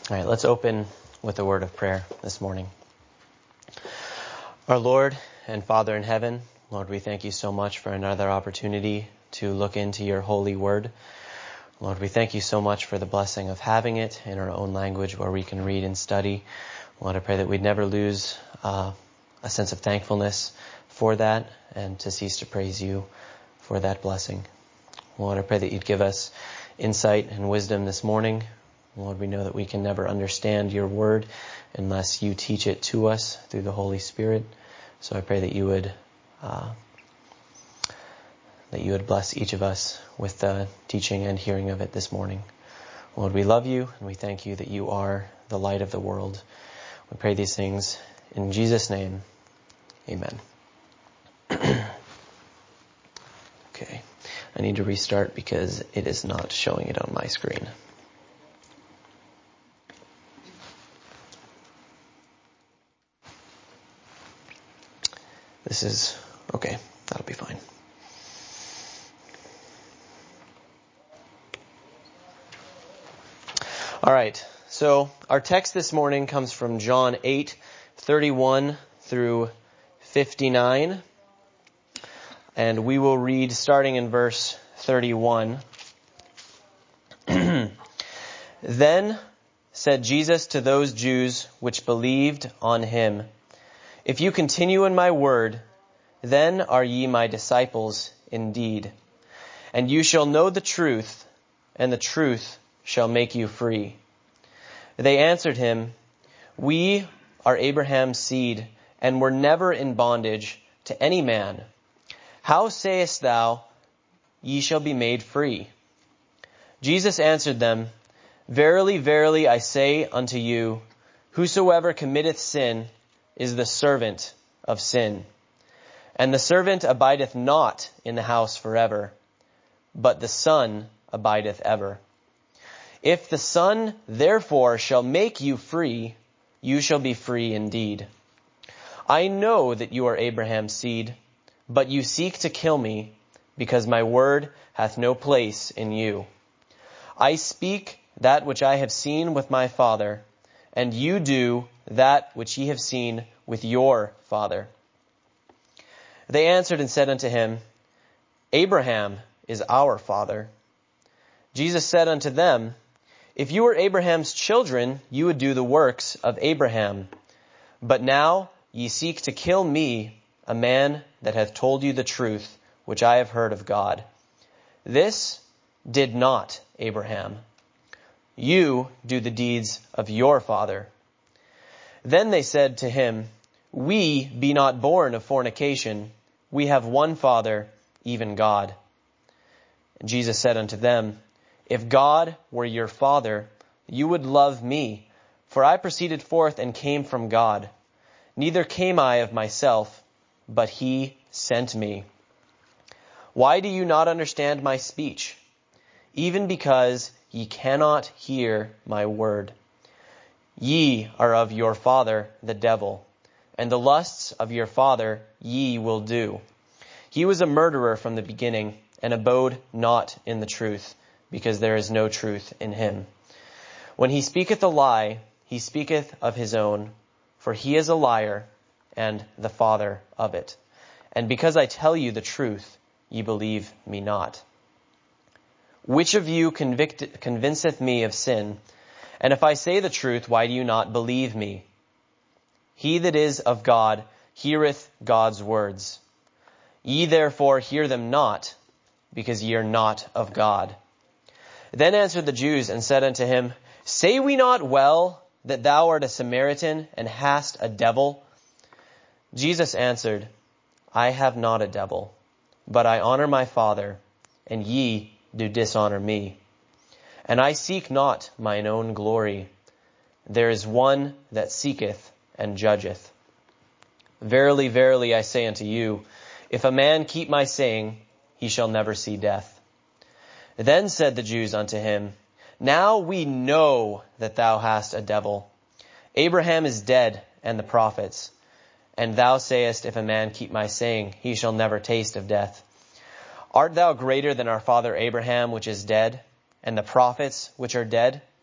All right, let's open with a word of prayer this morning. Our Lord and Father in heaven, Lord, we thank you so much for another opportunity to look into your holy word. Lord, we thank you so much for the blessing of having it in our own language where we can read and study. Lord, I pray that we'd never lose a sense of thankfulness for that and to cease to praise you for that blessing. Lord, I pray that you'd give us insight and wisdom this morning. Lord, we know that we can never understand your word unless you teach it to us through the Holy Spirit. So I pray that you would bless each of us with the teaching and hearing of it this morning. Lord, we love you and we thank you that you are the light of the world. We pray these things in Jesus' name. Amen. Okay, I need to restart because it is not showing it on my screen. This is, okay, that'll be fine. All right, so our text this morning comes from John 8:31 through 59. And we will read starting in verse 31. Then said Jesus to those Jews which believed on him, "If you continue in my word, then are ye my disciples indeed. And you shall know the truth, and the truth shall make you free." They answered him, "We are Abraham's seed, and were never in bondage to any man. How sayest thou, ye shall be made free?" Jesus answered them, "Verily, verily, I say unto you, whosoever committeth sin is the servant of sin. And the servant abideth not in the house forever, but the Son abideth ever. If the Son therefore shall make you free, you shall be free indeed. I know that you are Abraham's seed, but you seek to kill me, because my word hath no place in you. I speak that which I have seen with my Father, and you do that which ye have seen with your father." They answered and said unto him, "Abraham is our father." Jesus said unto them, "If you were Abraham's children, you would do the works of Abraham. But now ye seek to kill me, a man that hath told you the truth, which I have heard of God. This did not Abraham. You do the deeds of your father." Then they said to him, "We be not born of fornication. We have one Father, even God." And Jesus said unto them, "If God were your Father, you would love me, for I proceeded forth and came from God. Neither came I of myself, but he sent me. Why do you not understand my speech? Even because ye cannot hear my word. Ye are of your father the devil, and the lusts of your father ye will do. He was a murderer from the beginning, and abode not in the truth, because there is no truth in him. When he speaketh a lie, he speaketh of his own, for he is a liar, and the father of it. And because I tell you the truth, ye believe me not. Which of you convinceth me of sin? And if I say the truth, why do you not believe me? He that is of God heareth God's words. Ye therefore hear them not, because ye are not of God." Then answered the Jews and said unto him, "Say we not well that thou art a Samaritan and hast a devil?" Jesus answered, "I have not a devil, but I honor my Father, and ye do dishonor me. And I seek not mine own glory. There is one that seeketh and judgeth. Verily, verily, I say unto you, if a man keep my saying, he shall never see death." Then said the Jews unto him, "Now we know that thou hast a devil. Abraham is dead, and the prophets. And thou sayest, if a man keep my saying, he shall never taste of death. Art thou greater than our father Abraham, which is dead, and the prophets which are dead?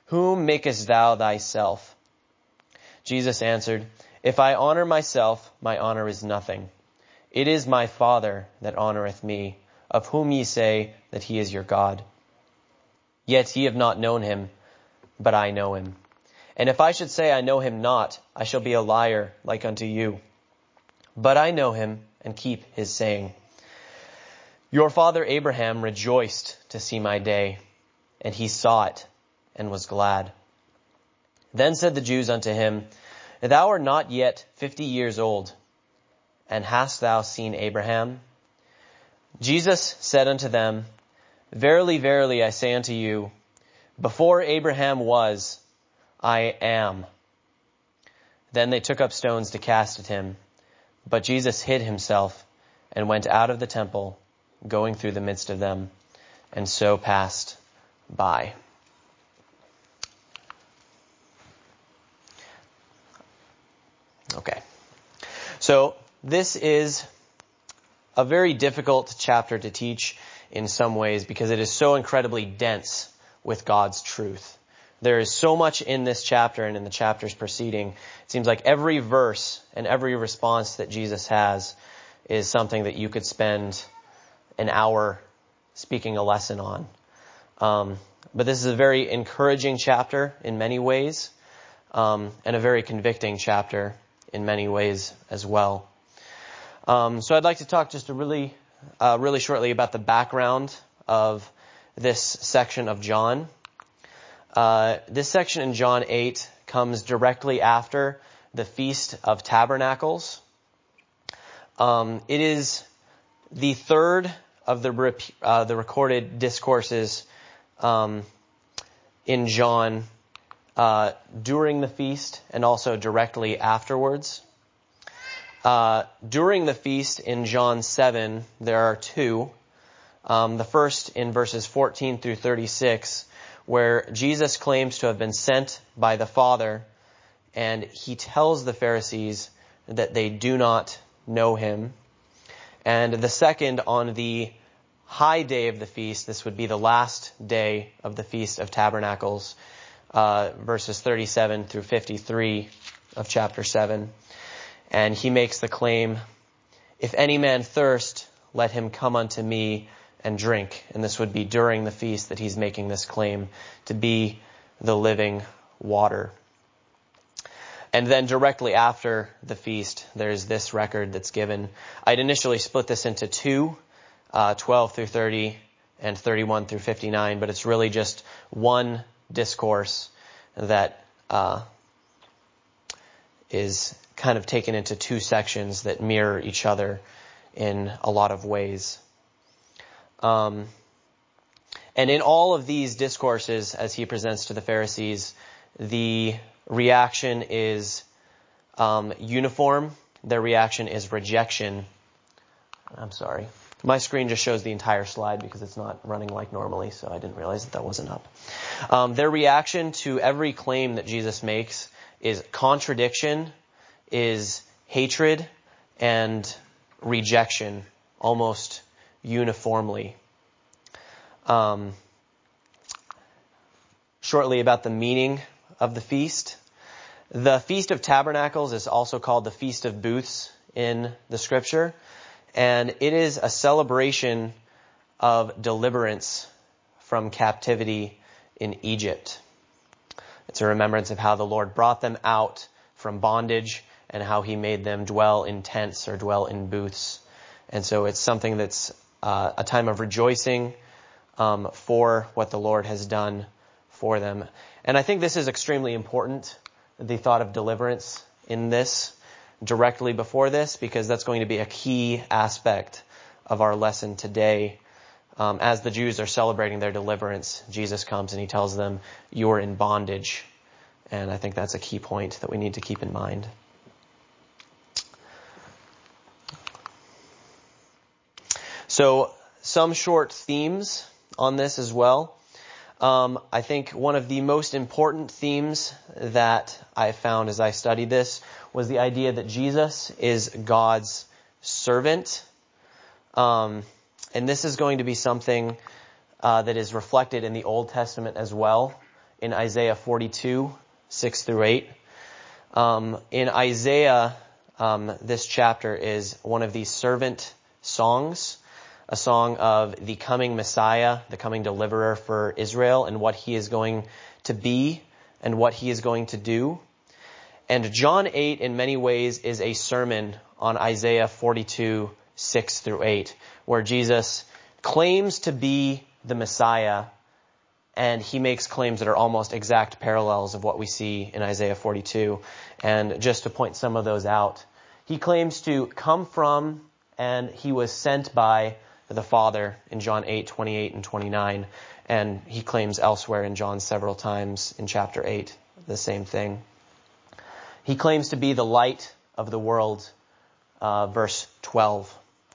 whom makest thou thyself? Jesus answered, If I honor myself, my honor is nothing. It is my Father that honoreth me, of whom ye say that he is your God. Yet ye have not known him, but I know him. And if I should say I know him not, I shall be a liar like unto you. But I know him, and keep his saying. Your father Abraham rejoiced to see my day, and he saw it, and was glad. Then said the Jews unto him, Thou art not yet 50 years old, and hast thou seen Abraham? Jesus said unto them, Verily, verily, I say unto you, before Abraham was, I am. Then they took up stones to cast at him. But Jesus hid himself and went out of the temple, going through the midst of them, and so passed by. Okay. So this is a very difficult chapter to teach in some ways because it is so incredibly dense with God's truth. There is so much in this chapter and in the chapters preceding. It seems like every verse and every response that Jesus has is something that you could spend an hour speaking a lesson on. But this is a very encouraging chapter in many ways, and a very convicting chapter in many ways as well. So I'd like to talk just really shortly about the background of this section of John. This section in John 8 comes directly after the Feast of Tabernacles. It is the third of the recorded discourses in John during the feast and also directly afterwards. During the feast in John 7, there are two. The first in verses 14 through 36, where Jesus claims to have been sent by the Father, and he tells the Pharisees that they do not know him. And the second on the high day of the feast, this would be the last day of the Feast of Tabernacles, verses 37 through 53 of chapter 7. And he makes the claim, If any man thirst, let him come unto me and drink. And this would be during the feast that he's making this claim to be the living water. And then directly after the feast, there's this record that's given. I'd initially split this into two, 12 through 30 and 31 through 59, but it's really just one discourse that is kind of taken into two sections that mirror each other in a lot of ways. And in all of these discourses, as he presents to the Pharisees, the reaction is uniform. Their reaction is rejection. I'm sorry. My screen just shows the entire slide because it's not running like normally, so I didn't realize that wasn't up. Their reaction to every claim that Jesus makes is contradiction, is hatred, and rejection, almost uniformly. Shortly about the meaning of the feast. The Feast of Tabernacles is also called the Feast of Booths in the Scripture, and it is a celebration of deliverance from captivity in Egypt. It's a remembrance of how the Lord brought them out from bondage and how he made them dwell in tents or dwell in booths. And so it's something that's a time of rejoicing for what the Lord has done for them. And I think this is extremely important, the thought of deliverance in this directly before this, because that's going to be a key aspect of our lesson today. As the Jews are celebrating their deliverance, Jesus comes and he tells them, you're in bondage. And I think that's a key point that we need to keep in mind. So some short themes on this as well. I think one of the most important themes that I found as I studied this was the idea that Jesus is God's servant. And this is going to be something that is reflected in the Old Testament as well. in Isaiah 42, 6 through 8. In Isaiah, this chapter is one of these servant songs, a song of the coming Messiah, the coming deliverer for Israel, and what he is going to be and what he is going to do. And John 8, in many ways, is a sermon on Isaiah 42, 6 through 8, where Jesus claims to be the Messiah, and he makes claims that are almost exact parallels of what we see in Isaiah 42. And just to point some of those out, he claims to come from and he was sent by the Father in John 8, 28 and 29. And he claims elsewhere in John several times in chapter 8 the same thing. He claims to be the light of the world, verse 12.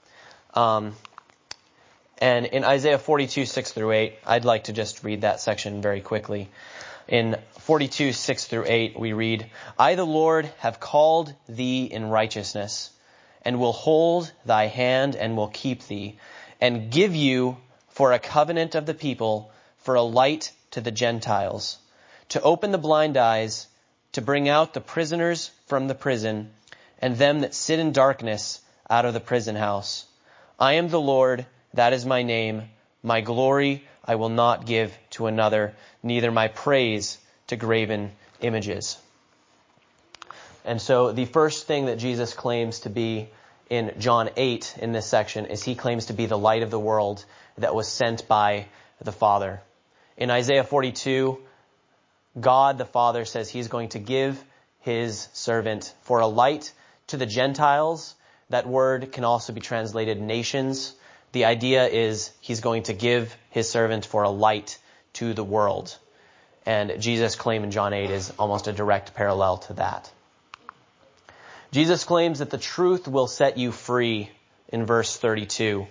And in Isaiah 42, 6 through 8, I'd like to just read that section very quickly. In 42, 6 through 8, we read, I, the Lord, have called thee in righteousness, and will hold thy hand and will keep thee, and give you for a covenant of the people, for a light to the Gentiles, to open the blind eyes, to bring out the prisoners from the prison, and them that sit in darkness out of the prison house. I am the Lord, that is my name. My glory I will not give to another, neither my praise to graven images. And so the first thing that Jesus claims to be in John 8 in this section is he claims to be the light of the world that was sent by the Father. In Isaiah 42, God the Father says he's going to give his servant for a light to the Gentiles. That word can also be translated nations. The idea is he's going to give his servant for a light to the world. And Jesus' claim in John 8 is almost a direct parallel to that. Jesus claims that the truth will set you free in verse 32.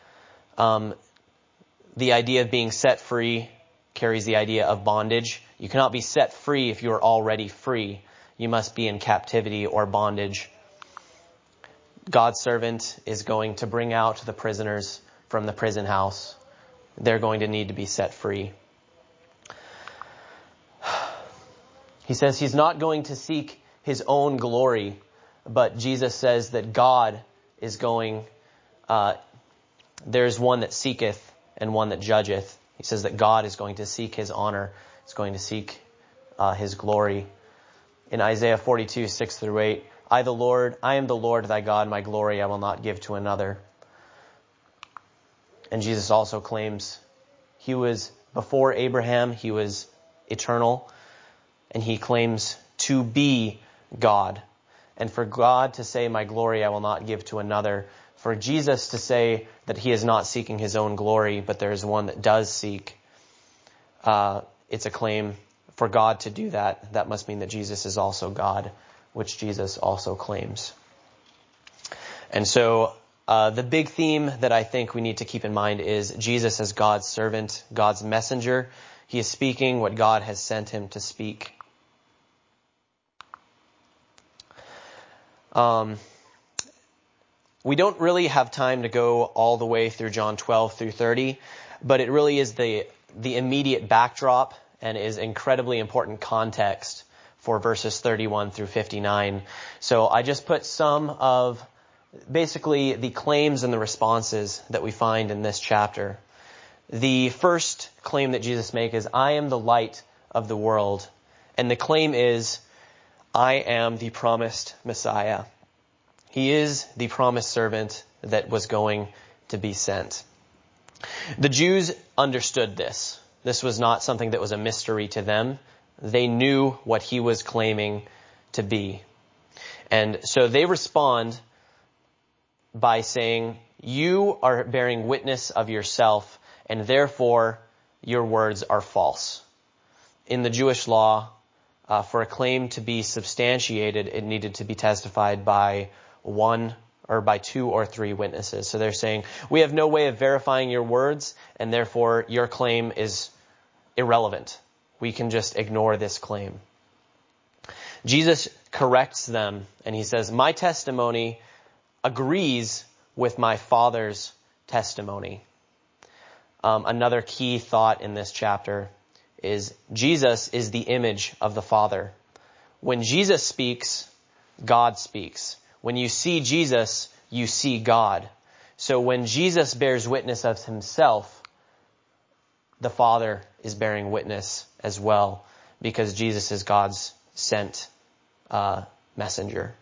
The idea of being set free carries the idea of bondage. You cannot be set free if you are already free. You must be in captivity or bondage. God's servant is going to bring out the prisoners from the prison house. They're going to need to be set free. He says he's not going to seek his own glory, but Jesus says that God is going, there's one that seeketh and one that judgeth. He says that God is going to seek his honor. He's going to seek his glory. In Isaiah 42, 6 through 8, I am the Lord thy God, my glory I will not give to another. And Jesus also claims he was before Abraham, he was eternal, and he claims to be God. And for God to say, my glory I will not give to another, for Jesus to say that he is not seeking his own glory, but there is one that does seek, it's a claim for God to do that. That must mean that Jesus is also God, which Jesus also claims. And so the big theme that I think we need to keep in mind is Jesus as God's servant, God's messenger. He is speaking what God has sent him to speak. We don't really have time to go all the way through John 12 through 30, but it really is the immediate backdrop and is incredibly important context for verses 31 through 59. So I just put some of basically the claims and the responses that we find in this chapter. The first claim that Jesus makes is, I am the light of the world. And the claim is, I am the promised Messiah. He is the promised servant that was going to be sent. The Jews understood this. This was not something that was a mystery to them. They knew what he was claiming to be. And so they respond by saying, you are bearing witness of yourself, and therefore your words are false. In the Jewish law, for a claim to be substantiated, it needed to be testified by one or by two or three witnesses. So they're saying, we have no way of verifying your words, and therefore your claim is irrelevant. We can just ignore this claim. Jesus corrects them, and he says, my testimony agrees with my Father's testimony. Another key thought in this chapter is Jesus is the image of the Father. When Jesus speaks, God speaks. When you see Jesus, you see God. So when Jesus bears witness of himself, the Father is bearing witness as well, because Jesus is God's sent messenger.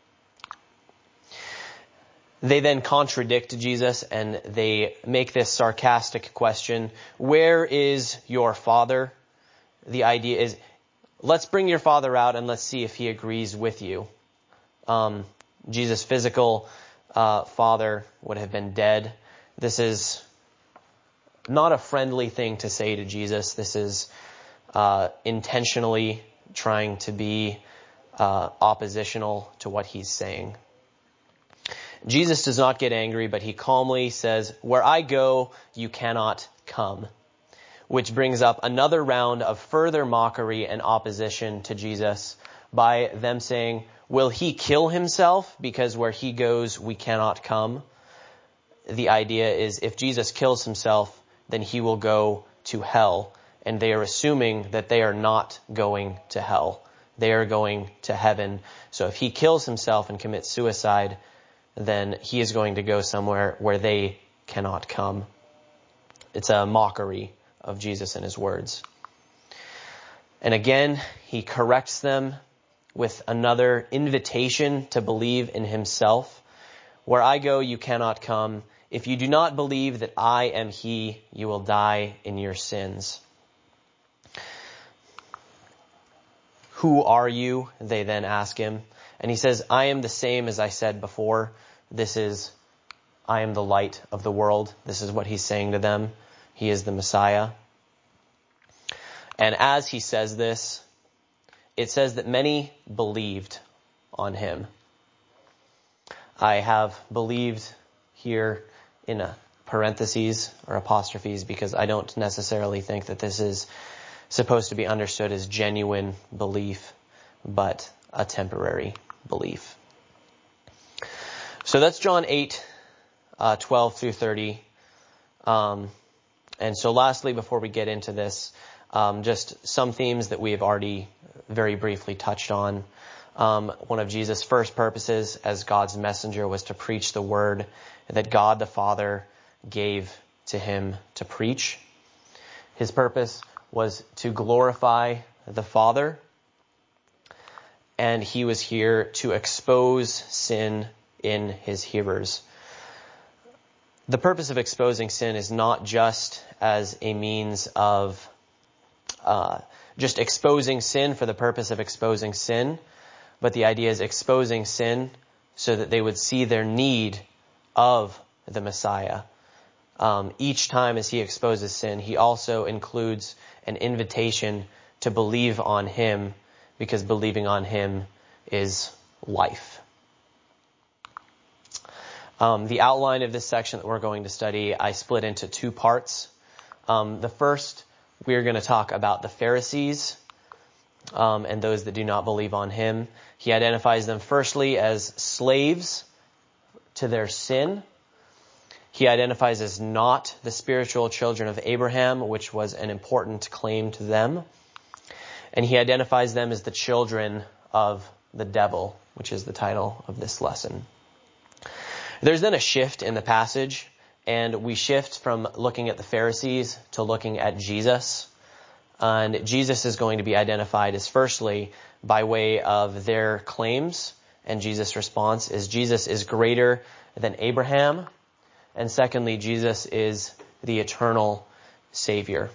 They then contradict Jesus, and they make this sarcastic question, where is your Father? The idea is, let's bring your Father out and let's see if he agrees with you. Jesus' physical father would have been dead. This is not a friendly thing to say to Jesus. This is intentionally trying to be oppositional to what he's saying. Jesus does not get angry, but he calmly says, where I go, you cannot come. Which brings up another round of further mockery and opposition to Jesus by them saying, will he kill himself because where he goes, we cannot come? The idea is if Jesus kills himself, then he will go to hell. And they are assuming that they are not going to hell. They are going to heaven. So if he kills himself and commits suicide, then he is going to go somewhere where they cannot come. It's a mockery of Jesus and his words. And again, he corrects them with another invitation to believe in himself. Where I go, you cannot come. If you do not believe that I am he, you will die in your sins. Who are you? They then ask him. And he says, I am the same as I said before. I am the light of the world. This is what he's saying to them. He is the Messiah. And as he says this, it says that many believed on him. I have believed here in a parentheses or apostrophes because I don't necessarily think that this is supposed to be understood as genuine belief, but a temporary belief. So that's John 8, 12 through 30. And so lastly, before we get into this, just some themes that we have already very briefly touched on. One of Jesus' first purposes as God's messenger was to preach the word that God the Father gave to him to preach. His purpose was to glorify the Father, and he was here to expose sin in his hearers. The purpose of exposing sin is not just as a means of just exposing sin for the purpose of exposing sin, but the idea is exposing sin so that they would see their need of the Messiah. Each time as he exposes sin, he also includes an invitation to believe on him, because believing on him is life. The outline of this section that we're going to study, I split into two parts. The first, we're going to talk about the Pharisees and those that do not believe on him. He identifies them firstly as slaves to their sin. He identifies as not the spiritual children of Abraham, which was an important claim to them. And he identifies them as the children of the devil, which is the title of this lesson. There's then a shift in the passage, and we shift from looking at the Pharisees to looking at Jesus. And Jesus is going to be identified as firstly by way of their claims, and Jesus' response is Jesus is greater than Abraham. And secondly, Jesus is the eternal Savior.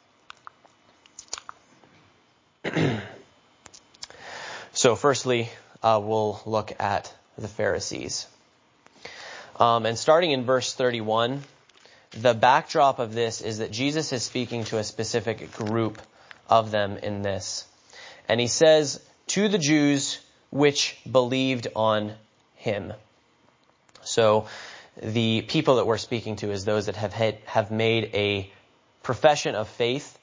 So firstly, we'll look at the Pharisees. And starting in verse 31, the backdrop of this is that Jesus is speaking to a specific group of them in this. And he says, to the Jews which believed on him. So the people that we're speaking to is those that have made a profession of faith,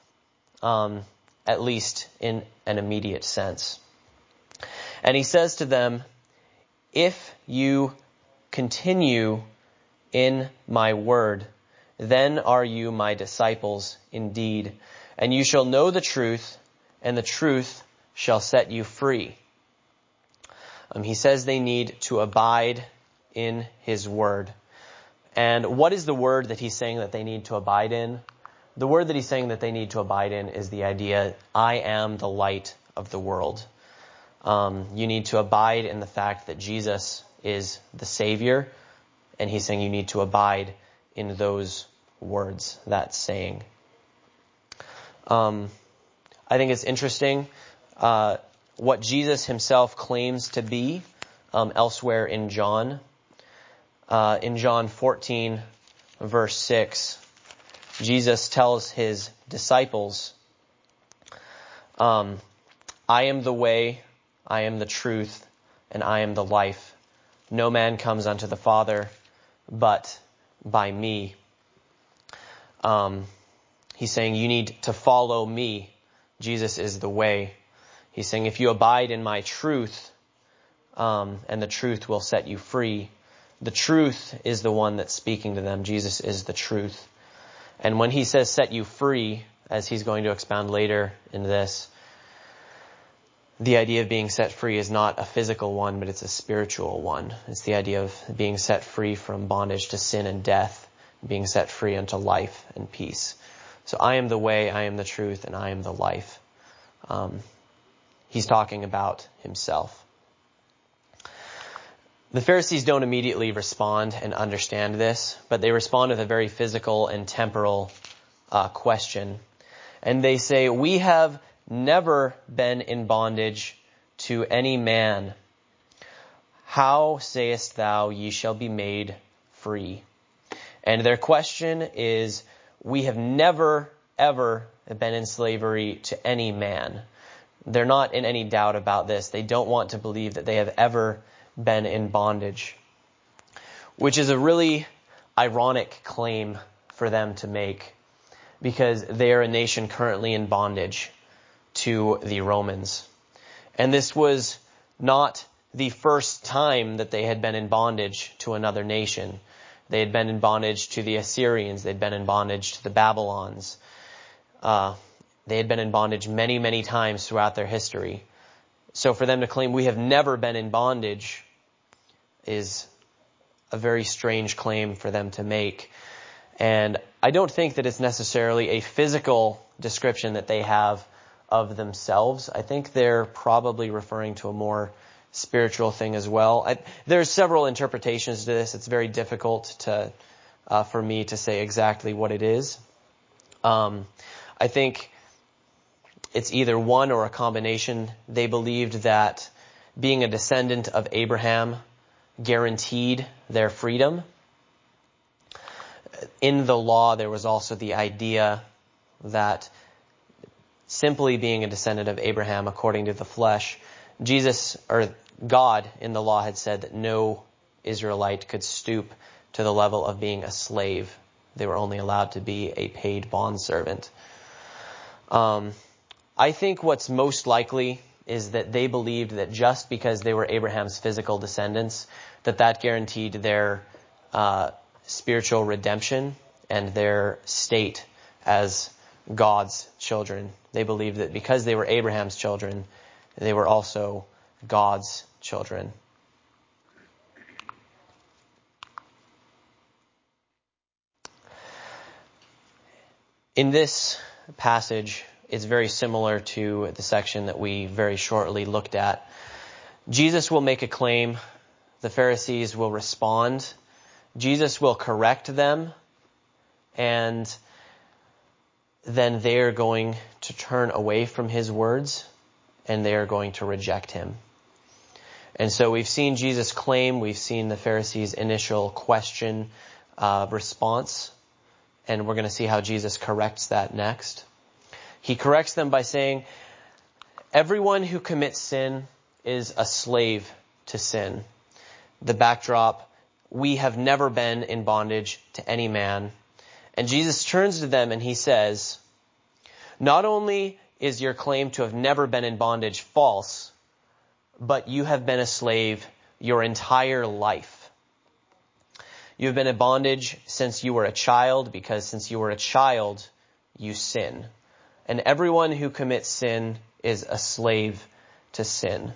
at least in an immediate sense. And he says to them, if you continue in my word, then are you my disciples indeed, And you shall know the truth, and the truth shall set you free. He says they need to abide in his word. And what is the word that he's saying that they need to abide in? The word that he's saying that they need to abide in is the idea, I am the light of the world. You need to abide in the fact that Jesus is the Savior, and he's saying you need to abide in those words, that saying. I think it's interesting what Jesus himself claims to be elsewhere in John. In John 14, verse 6, Jesus tells his disciples, I am the way, I am the truth, and I am the life. No man comes unto the Father but by me. He's saying you need to follow me. Jesus is the way. He's saying if you abide in my truth, and the truth will set you free. The truth is the one that's speaking to them. Jesus is the truth. And when he says set you free, as he's going to expound later in this, the idea of being set free is not a physical one, but it's a spiritual one. It's the idea of being set free from bondage to sin and death, being set free unto life and peace. So I am the way, I am the truth, and I am the life. He's talking about himself. The Pharisees don't immediately respond and understand this, but they respond with a very physical and temporal question. And they say, we have never been in bondage to any man. How sayest thou, ye shall be made free? And their question is, we have never, ever been in slavery to any man. They're not in any doubt about this. They don't want to believe that they have ever been in bondage, which is a really ironic claim for them to make, because they are a nation currently in bondage to the Romans. And this was not the first time that they had been in bondage to another nation. They had been in bondage to the Assyrians. They'd been in bondage to the Babylons. They had been in bondage many, many times throughout their history. So for them to claim we have never been in bondage is a very strange claim for them to make. And I don't think that it's necessarily a physical description that they have of themselves. I think they're probably referring to a more spiritual thing as well. There's several interpretations to this. It's very difficult for me to say exactly what it is. I think it's either one or a combination. They believed that being a descendant of Abraham guaranteed their freedom. In the law, there was also the idea that simply being a descendant of Abraham according to the flesh, Jesus, or God in the law, had said that no Israelite could stoop to the level of being a slave. They were only allowed to be a paid bondservant. I think what's most likely is that they believed that just because they were Abraham's physical descendants, that guaranteed their spiritual redemption and their state as God's children. They believed that because they were Abraham's children, they were also God's children. In this passage, it's very similar to the section that we very shortly looked at. Jesus will make a claim. The Pharisees will respond. Jesus will correct them. And then they're going to turn away from his words, and they are going to reject him. And so we've seen Jesus claim. We've seen the Pharisees' initial question response. And we're going to see how Jesus corrects that next. He corrects them by saying, everyone who commits sin is a slave to sin. The backdrop, we have never been in bondage to any man. And Jesus turns to them and he says, not only is your claim to have never been in bondage false, but you have been a slave your entire life. You have been in bondage since you were a child, because since you were a child, you sin. and everyone who commits sin is a slave to sin.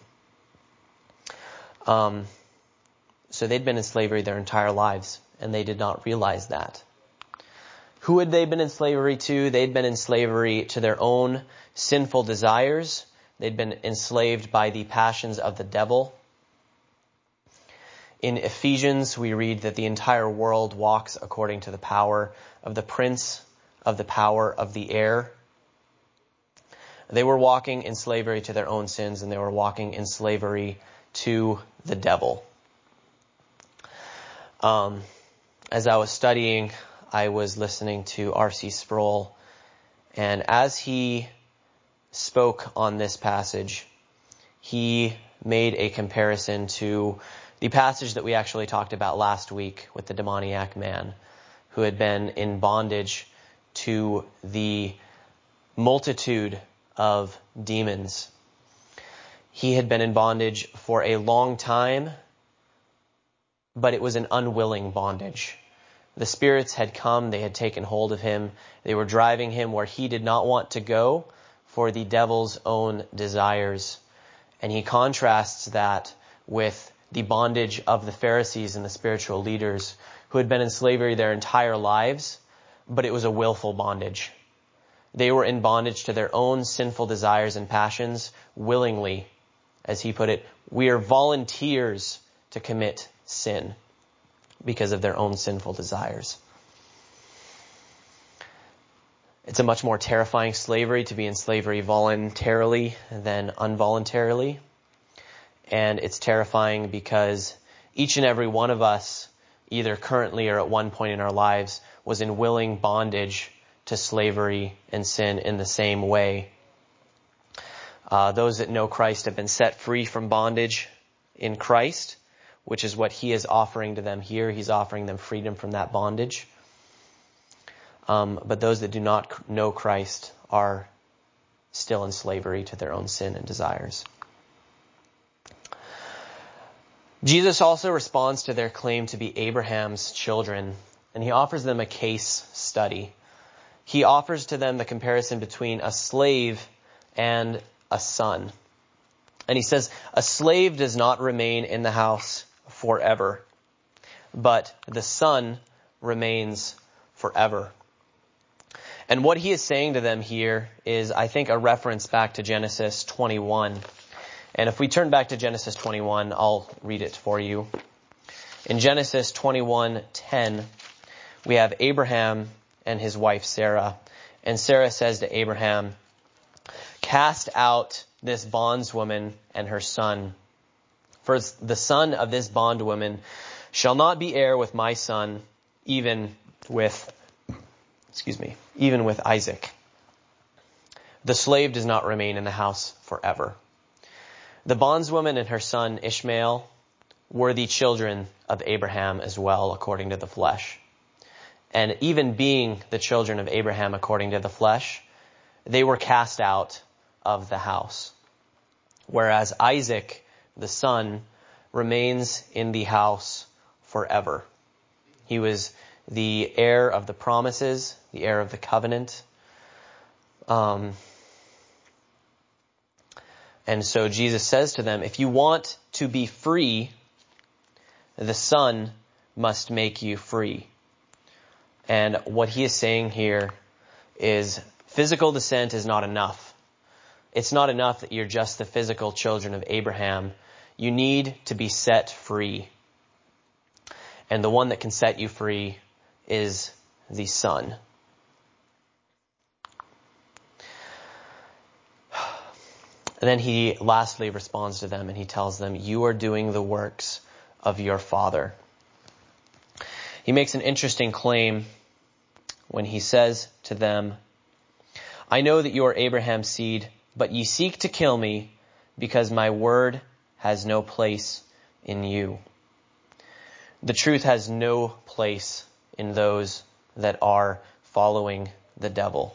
So they'd been in slavery their entire lives, and they did not realize that. Who had they been in slavery to? They'd been in slavery to their own sinful desires. They'd been enslaved by the passions of the devil. In Ephesians, we read that the entire world walks according to the power of the prince of the power of the air. They were walking in slavery to their own sins, and they were walking in slavery to the devil. As I was studying, I was listening to R.C. Sproul, and as he spoke on this passage, he made a comparison to the passage that we actually talked about last week with the demoniac man who had been in bondage to the multitude of demons. He had been in bondage for a long time, but it was an unwilling bondage. The spirits had come, they had taken hold of him, they were driving him where he did not want to go for the devil's own desires. And he contrasts that with the bondage of the Pharisees and the spiritual leaders who had been in slavery their entire lives, but it was a willful bondage. They were in bondage to their own sinful desires and passions willingly. As he put it, we are volunteers to commit sin because of their own sinful desires. It's a much more terrifying slavery to be in slavery voluntarily than involuntarily. And it's terrifying because each and every one of us, either currently or at one point in our lives, was in willing bondage to slavery and sin in the same way. Those that know Christ have been set free from bondage in Christ, which is what he is offering to them here. He's offering them freedom from that bondage. But those that do not know Christ are still in slavery to their own sin and desires. Jesus also responds to their claim to be Abraham's children, and he offers them a case study. He offers to them the comparison between a slave and a son. And he says, a slave does not remain in the house forever, but the son remains forever. And what he is saying to them here is, I think, a reference back to Genesis 21. And if we turn back to Genesis 21, I'll read it for you. In Genesis 21:10, we have Abraham and his wife Sarah. And Sarah says to Abraham, cast out this bondwoman and her son. For the son of this bondwoman shall not be heir with my son, even with Isaac. The slave does not remain in the house forever. The bondswoman and her son Ishmael were the children of Abraham as well, according to the flesh. And even being the children of Abraham according to the flesh, they were cast out of the house. Whereas Isaac, the son, remains in the house forever. He was the heir of the promises, the heir of the covenant. And so Jesus says to them, if you want to be free, the Son must make you free. And what he is saying here is physical descent is not enough. It's not enough that you're just the physical children of Abraham. You need to be set free. And the one that can set you free is the Son. And then he lastly responds to them and he tells them, you are doing the works of your father. He makes an interesting claim when he says to them, I know that you are Abraham's seed, but ye seek to kill me because my word has no place in you. The truth has no place in those that are following the devil.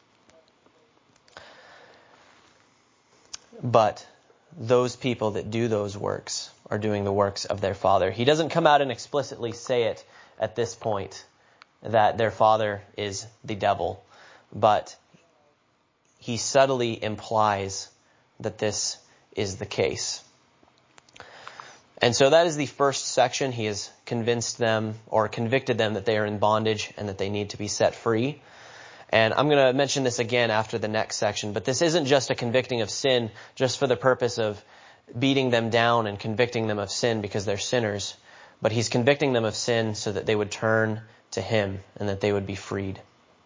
But those people that do those works are doing the works of their father. He doesn't come out and explicitly say it at this point, that their father is the devil. But he subtly implies that this is the case. And so that is the first section. He has convinced them or convicted them that they are in bondage and that they need to be set free. And I'm going to mention this again after the next section, but this isn't just a convicting of sin just for the purpose of beating them down and convicting them of sin because they're sinners, but he's convicting them of sin so that they would turn to him and that they would be freed.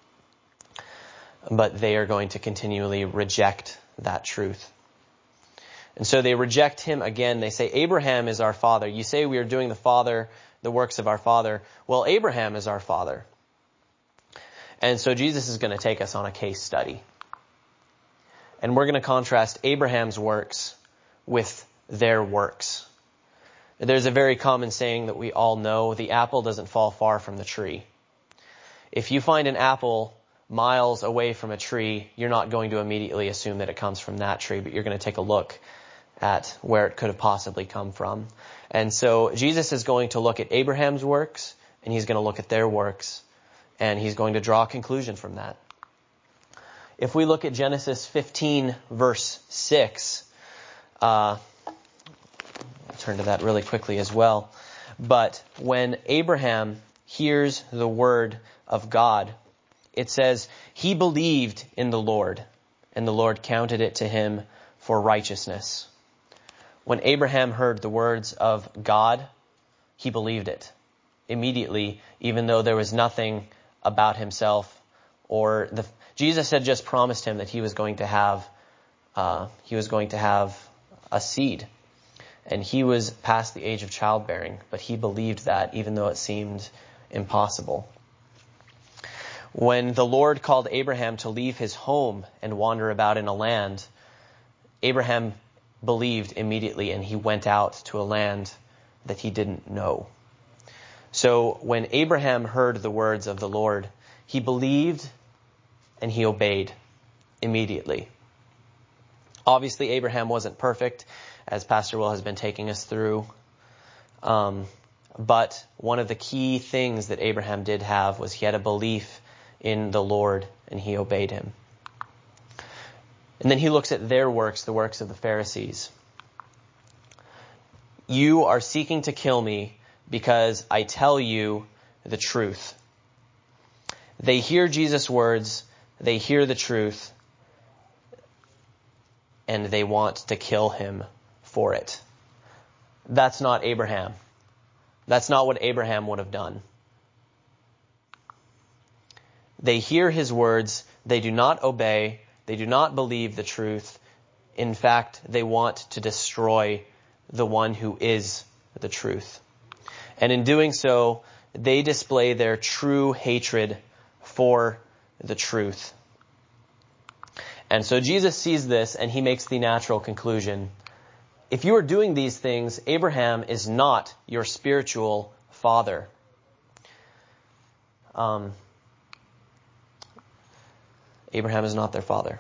But they are going to continually reject that truth. And so they reject him again. They say, Abraham is our father. You say we are doing the works of our father. Well, Abraham is our father. And so Jesus is going to take us on a case study. And we're going to contrast Abraham's works with their works. There's a very common saying that we all know, the apple doesn't fall far from the tree. If you find an apple miles away from a tree, you're not going to immediately assume that it comes from that tree, but you're going to take a look at where it could have possibly come from. And so Jesus is going to look at Abraham's works, and he's going to look at their works, and he's going to draw a conclusion from that. If we look at Genesis 15, verse 6, I'll turn to that really quickly as well. But when Abraham hears the word of God, it says, he believed in the Lord, and the Lord counted it to him for righteousness. When Abraham heard the words of God, he believed it immediately, even though there was nothing about himself Jesus had just promised him that he was going to have a seed, and he was past the age of childbearing, but he believed that even though it seemed impossible. When the Lord called Abraham to leave his home and wander about in a land, Abraham believed immediately, and he went out to a land that he didn't know. So when Abraham heard the words of the Lord, he believed and he obeyed immediately. Obviously, Abraham wasn't perfect, as Pastor Will has been taking us through. But one of the key things that Abraham did have was he had a belief in the Lord, and he obeyed him. And then he looks at their works, the works of the Pharisees. You are seeking to kill me because I tell you the truth. They hear Jesus' words, they hear the truth, and they want to kill him for it. That's not Abraham. That's not what Abraham would have done. They hear his words, they do not obey, they do not believe the truth. In fact, they want to destroy the one who is the truth. And in doing so, they display their true hatred for the truth. And so Jesus sees this, and he makes the natural conclusion. If you are doing these things, Abraham is not your spiritual father. Abraham is not their father.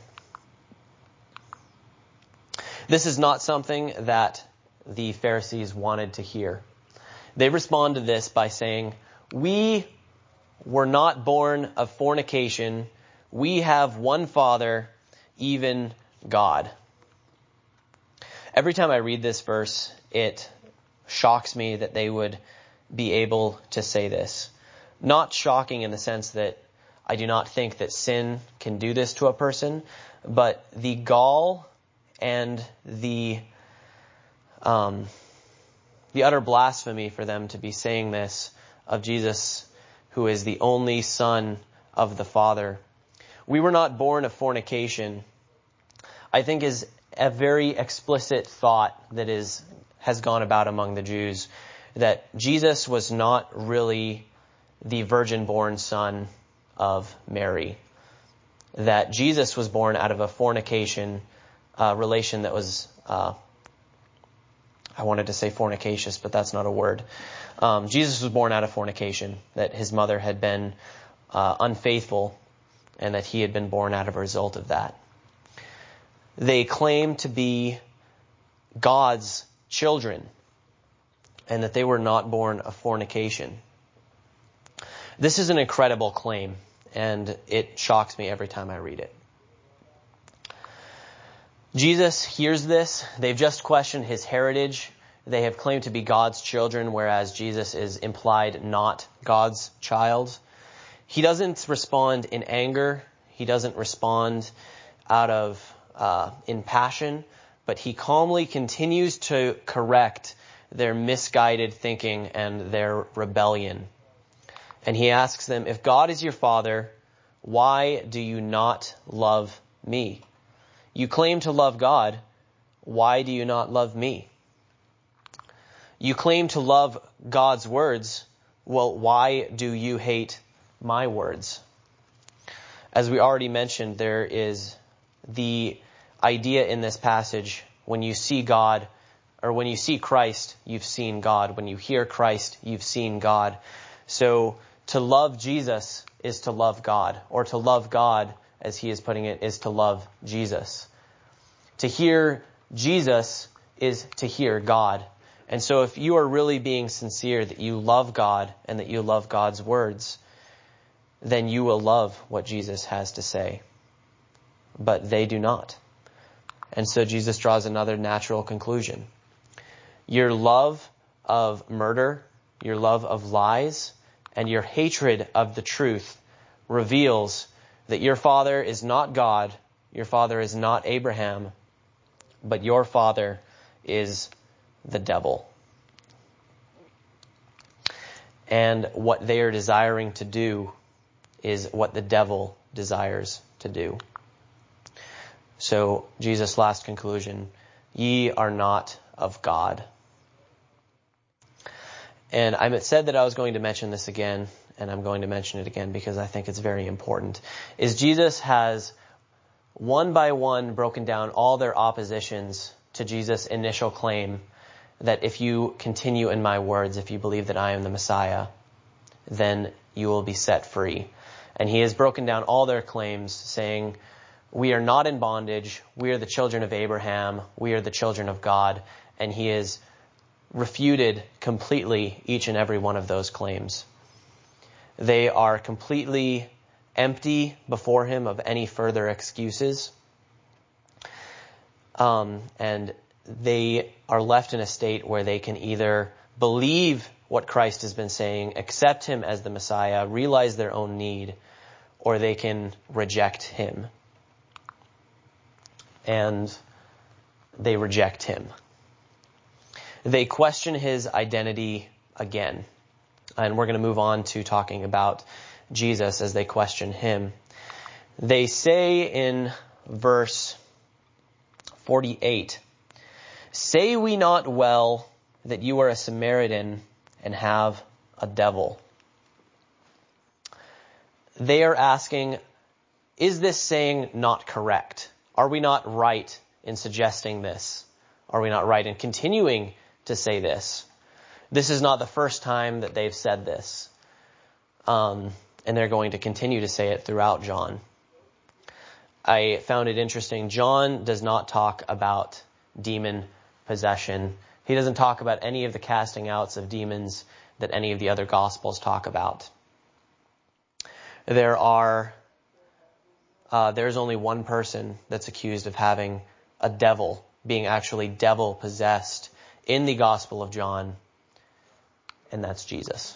This is not something that the Pharisees wanted to hear. They respond to this by saying, we were not born of fornication. We have one Father, even God. Every time I read this verse, it shocks me that they would be able to say this. Not shocking in the sense that I do not think that sin can do this to a person, but the gall and the utter blasphemy for them to be saying this of Jesus, who is the only Son of the Father. We were not born of fornication, I think is a very explicit thought that has gone about among the Jews, that Jesus was not really the virgin-born son of Mary. That Jesus was born out of a fornication relation that was, I wanted to say fornicacious, but that's not a word. Jesus was born out of fornication, that his mother had been unfaithful, and that he had been born out of a result of that. They claim to be God's children, and that they were not born of fornication. This is an incredible claim, and it shocks me every time I read it. Jesus hears this. They've just questioned his heritage. They have claimed to be God's children, whereas Jesus is implied not God's child. He doesn't respond in anger. He doesn't respond out of in passion, but he calmly continues to correct their misguided thinking and their rebellion. And he asks them, if God is your Father, why do you not love me? You claim to love God. Why do you not love me? You claim to love God's words. Well, why do you hate my words? As we already mentioned, there is the idea in this passage, when you see God, or when you see Christ, you've seen God. When you hear Christ, you've seen God. So to love Jesus is to love God, or to love God, as he is putting it, is to love Jesus. To hear Jesus is to hear God. And so if you are really being sincere that you love God and that you love God's words, then you will love what Jesus has to say. But they do not. And so Jesus draws another natural conclusion. Your love of murder, your love of lies, and your hatred of the truth reveals that your father is not God, your father is not Abraham, but your father is the devil. And what they are desiring to do is what the devil desires to do. So Jesus' last conclusion, ye are not of God. And I said that I was going to mention this again, and I'm going to mention it again because I think it's very important, is Jesus has one by one broken down all their oppositions to Jesus' initial claim that if you continue in my words, if you believe that I am the Messiah, then you will be set free. And he has broken down all their claims, saying, we are not in bondage, we are the children of Abraham, we are the children of God, and he has refuted completely each and every one of those claims. They are completely empty before him of any further excuses. And they are left in a state where they can either believe what Christ has been saying, accept him as the Messiah, realize their own need, or they can reject him. And they reject him. They question his identity again. And we're going to move on to talking about Jesus as they question him. They say in verse 48, say we not well that you are a Samaritan and have a devil? They are asking, is this saying not correct? Are we not right in suggesting this? Are we not right in continuing to say this? This is not the first time that they've said this. And they're going to continue to say it throughout John. I found it interesting. John does not talk about demon possession. He doesn't talk about any of the casting outs of demons that any of the other Gospels talk about. There's only one person that's accused of having a devil, being actually devil possessed in the Gospel of John, and that's Jesus.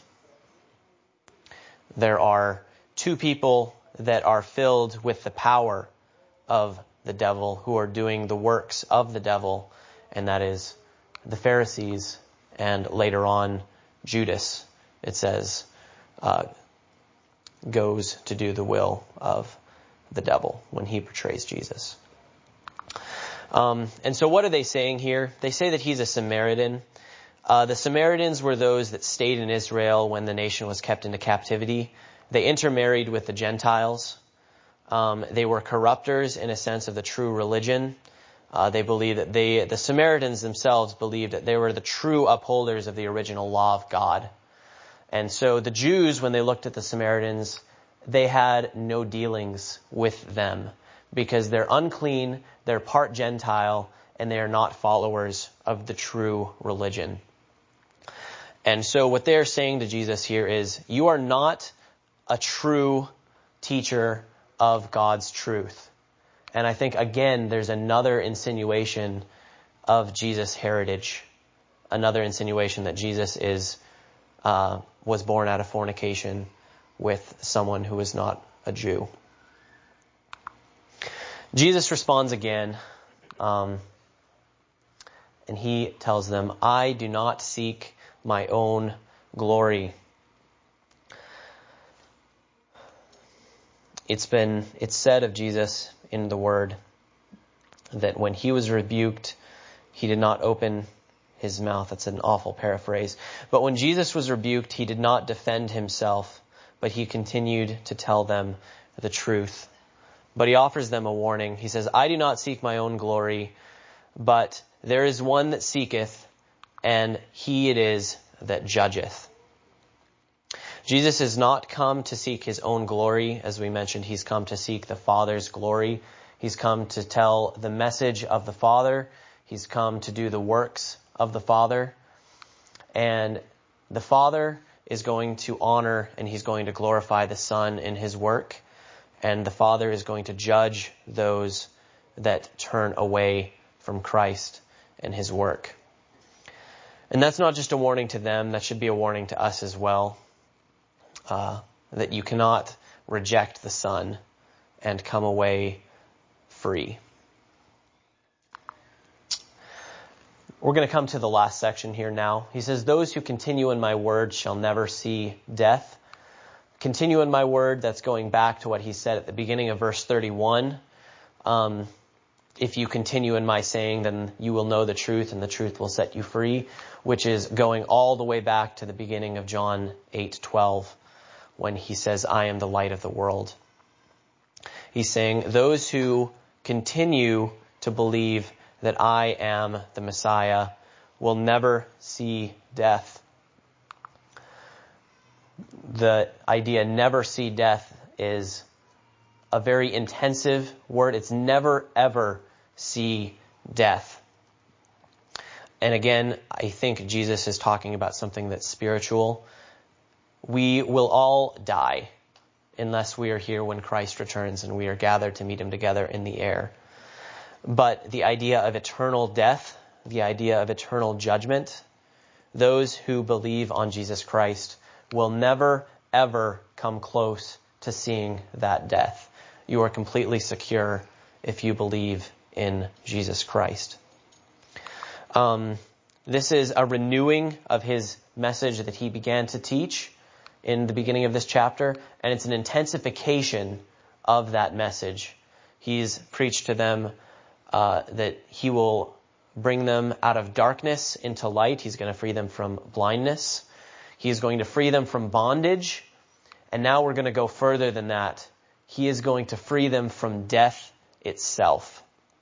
There are two people that are filled with the power of the devil, who are doing the works of the devil, and that is the Pharisees, and later on Judas, it says, goes to do the will of the devil when he betrays Jesus. And so what are they saying here? They say that he's a Samaritan. The Samaritans were those that stayed in Israel when the nation was kept into captivity. They intermarried with the Gentiles. They were corrupters in a sense of the true religion. They believed that the Samaritans themselves believed that they were the true upholders of the original law of God. And so the Jews, when they looked at the Samaritans, they had no dealings with them because they're unclean, they're part Gentile, and they are not followers of the true religion. And so what they're saying to Jesus here is, you are not a true teacher of God's truth. And I think, again, there's another insinuation of Jesus' heritage, another insinuation that Jesus was born out of fornication with someone who is not a Jew. Jesus responds again, and he tells them, I do not seek my own glory. It's said of Jesus in the Word that when he was rebuked, he did not open his mouth. That's an awful paraphrase. But when Jesus was rebuked, he did not defend himself, but he continued to tell them the truth. But he offers them a warning. He says, I do not seek my own glory, but there is one that seeketh, and he it is that judgeth. Jesus has not come to seek his own glory. As we mentioned, he's come to seek the Father's glory. He's come to tell the message of the Father. He's come to do the works of the Father. And the Father is going to honor and he's going to glorify the Son in his work. And the Father is going to judge those that turn away from Christ and his work. And that's not just a warning to them. That should be a warning to us as well. That you cannot reject the Son and come away free. We're going to come to the last section here now. He says, those who continue in my word shall never see death. Continue in my word, that's going back to what he said at the beginning of verse 31. If you continue in my saying, then you will know the truth, and the truth will set you free, which is going all the way back to the beginning of John 8:12, when he says, I am the light of the world. He's saying, those who continue to believe that I am the Messiah will never see death. The idea never see death is a very intensive word. It's never, ever see death. And again, I think Jesus is talking about something that's spiritual. We will all die unless we are here when Christ returns and we are gathered to meet him together in the air. But the idea of eternal death, the idea of eternal judgment, those who believe on Jesus Christ will never, ever come close to seeing that death. You are completely secure if you believe in Jesus Christ. This is a renewing of his message that he began to teach in the beginning of this chapter, and it's an intensification of that message. He's preached to them that he will bring them out of darkness into light. He's going to free them from blindness. He is going to free them from bondage. And now we're going to go further than that. He is going to free them from death itself.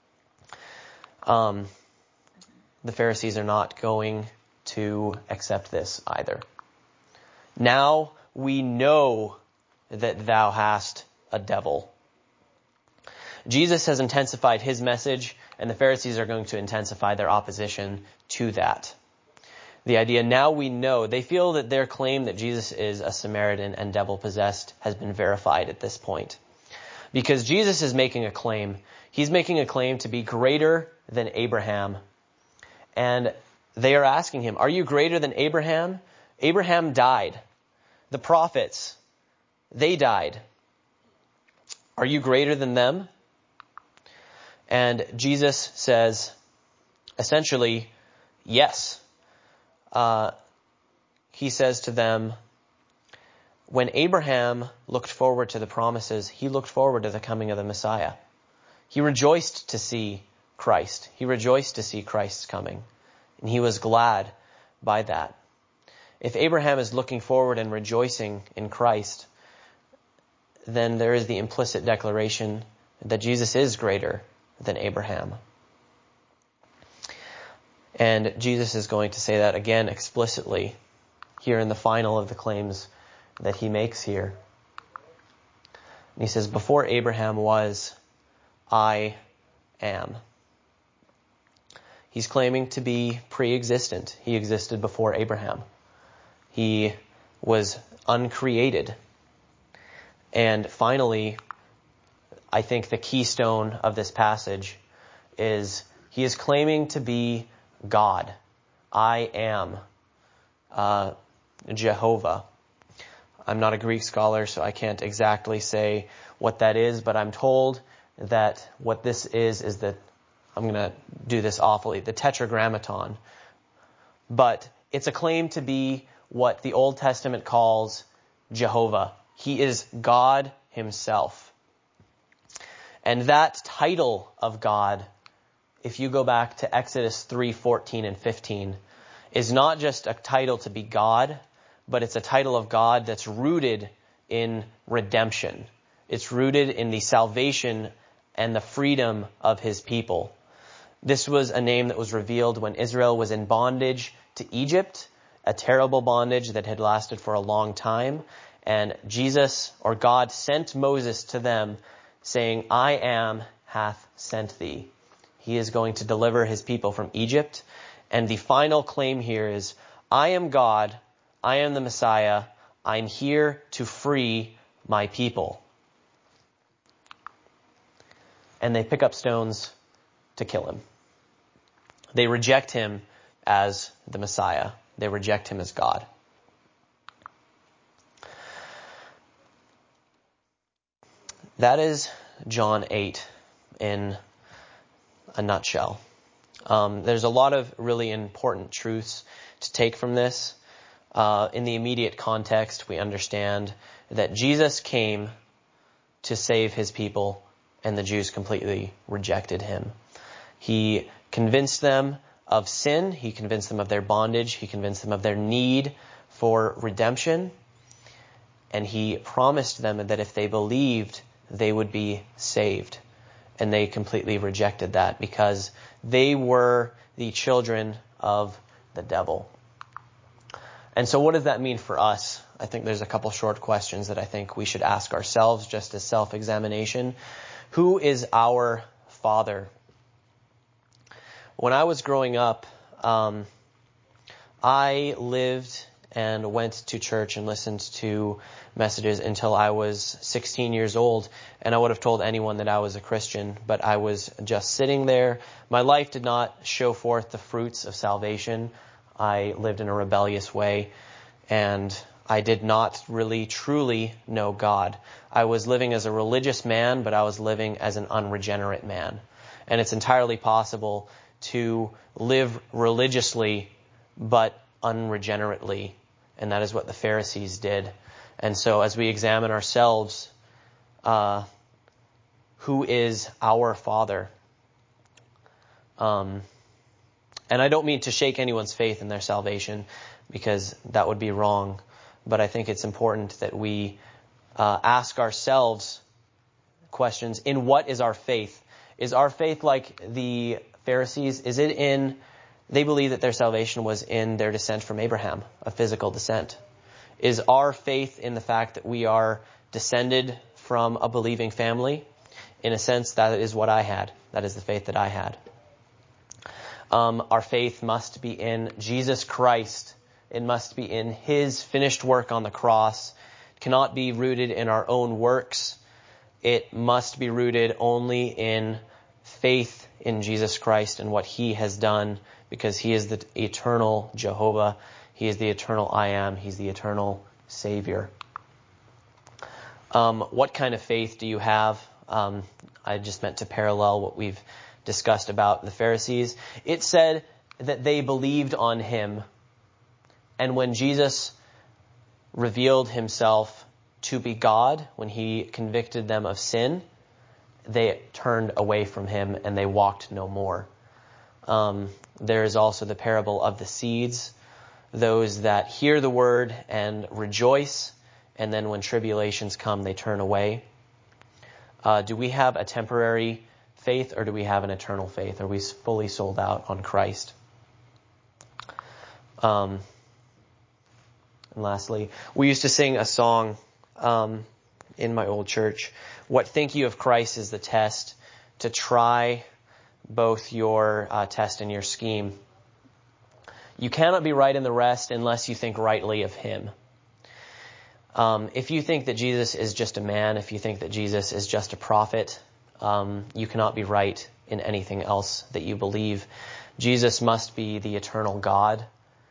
The Pharisees are not going to accept this either. Now we know that thou hast a devil. Jesus has intensified his message, and the Pharisees are going to intensify their opposition to that. The idea, now we know, they feel that their claim that Jesus is a Samaritan and devil-possessed has been verified at this point. Because Jesus is making a claim. He's making a claim to be greater than Abraham. And they are asking him, are you greater than Abraham? Abraham died. The prophets, they died. Are you greater than them? And Jesus says, essentially, yes. He says to them, when Abraham looked forward to the promises, he looked forward to the coming of the Messiah. He rejoiced to see Christ. He rejoiced to see Christ's coming. And he was glad by that. If Abraham is looking forward and rejoicing in Christ, then there is the implicit declaration that Jesus is greater than Abraham. And Jesus is going to say that again explicitly here in the final of the claims that he makes here. And he says, before Abraham was, I am. He's claiming to be pre-existent. He existed before Abraham. He was uncreated. And finally, I think the keystone of this passage is he is claiming to be God. I am Jehovah. I'm not a Greek scholar, so I can't exactly say what that is, but I'm told that what this is that, I'm going to do this awfully, the Tetragrammaton. But it's a claim to be what the Old Testament calls Jehovah. He is God himself. And that title of God, if you go back to Exodus 3:14 and 15, is not just a title to be God, but it's a title of God that's rooted in redemption. It's rooted in the salvation and the freedom of his people. This was a name that was revealed when Israel was in bondage to Egypt, a terrible bondage that had lasted for a long time. And Jesus, or God, sent Moses to them saying, I am hath sent thee. He is going to deliver his people from Egypt. And the final claim here is, I am God, I am the Messiah, I'm here to free my people. And they pick up stones to kill him. They reject him as the Messiah. They reject him as God. That is John 8 in a nutshell. There's a lot of really important truths to take from this. In the immediate context, we understand that Jesus came to save his people, and the Jews completely rejected him. He convinced them of sin. He convinced them of their bondage. He convinced them of their need for redemption. And he promised them that if they believed, they would be saved. And they completely rejected that because they were the children of the devil. And so what does that mean for us? I think there's a couple short questions that I think we should ask ourselves just as self-examination. Who is our Father? When I was growing up, I lived and went to church and listened to messages until I was 16 years old. And I would have told anyone that I was a Christian, but I was just sitting there. My life did not show forth the fruits of salvation. I lived in a rebellious way, and I did not really truly know God. I was living as a religious man, but I was living as an unregenerate man. And it's entirely possible to live religiously, but unregenerately. And that is what the Pharisees did. And so as we examine ourselves, who is our Father? And I don't mean to shake anyone's faith in their salvation, because that would be wrong. But I think it's important that we ask ourselves questions. In what is our faith? Is our faith like the Pharisees? Is it in, they believe that their salvation was in their descent from Abraham, a physical descent. Is our faith in the fact that we are descended from a believing family? In a sense, that is what I had. That is the faith that I had. Our faith must be in Jesus Christ. It must be in his finished work on the cross. It cannot be rooted in our own works. It must be rooted only in faith in Jesus Christ and what he has done, because he is the eternal Jehovah. He is the eternal I am. He's the eternal Savior. What kind of faith do you have? I just meant to parallel what we've discussed about the Pharisees. It said that they believed on him. And when Jesus revealed himself to be God, when he convicted them of sin, they turned away from him and they walked no more. There is also the parable of the seeds, those that hear the word and rejoice, and then when tribulations come, they turn away. Do we have a temporary faith, or do we have an eternal faith? Are we fully sold out on Christ? And lastly, we used to sing a song in my old church. What think you of Christ is the test to try both your test and your scheme. You cannot be right in the rest unless you think rightly of him. If you think that Jesus is just a man, if you think that Jesus is just a prophet, you cannot be right in anything else that you believe. Jesus must be the eternal God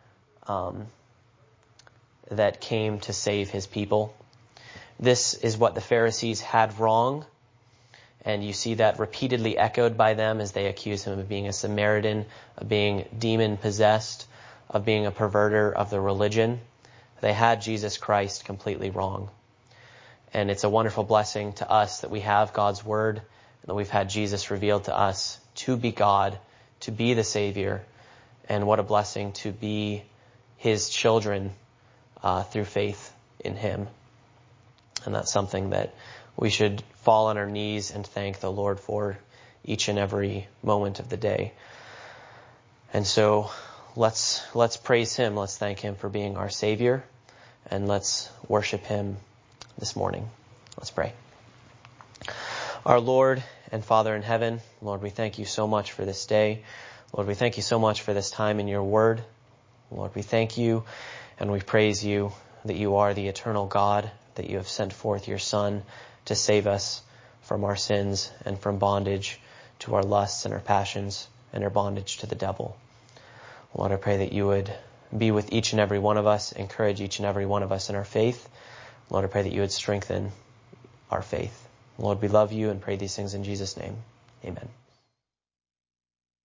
that came to save his people. This is what the Pharisees had wrong, and you see that repeatedly echoed by them as they accuse him of being a Samaritan, of being demon-possessed, of being a perverter of the religion. They had Jesus Christ completely wrong. And it's a wonderful blessing to us that we have God's Word, and that we've had Jesus revealed to us to be God, to be the Savior, and what a blessing to be his children through faith in him. And that's something that we should fall on our knees and thank the Lord for each and every moment of the day. And so let's praise him. Let's thank him for being our Savior, and let's worship him this morning. Let's pray. Our Lord and Father in heaven, Lord, we thank you so much for this day. Lord, we thank you so much for this time in your word. Lord, we thank you and we praise you that you are the eternal God, that you have sent forth your Son to save us from our sins and from bondage to our lusts and our passions and our bondage to the devil. Lord, I pray that you would be with each and every one of us, encourage each and every one of us in our faith. Lord, I pray that you would strengthen our faith. Lord, we love you and pray these things in Jesus' name. Amen.